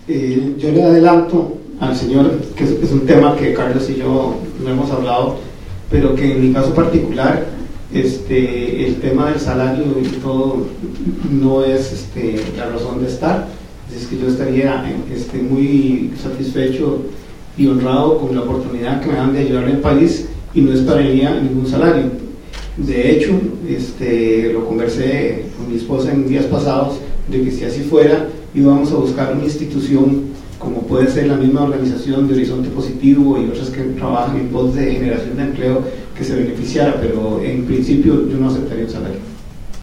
Yo le adelanto al señor que es un tema que Carlos y yo no hemos hablado, pero que en mi caso particular el tema del salario y todo no es la razón de estar. Es que yo estaría muy satisfecho y honrado con la oportunidad que me dan de ayudar al país, y no esperaría ningún salario. De hecho, lo conversé con mi esposa en días pasados, de que si así fuera íbamos a buscar una institución como puede ser la misma organización de Horizonte Positivo y otras que trabajan en pos de generación de empleo, que se beneficiara, pero en principio yo no aceptaría un salario.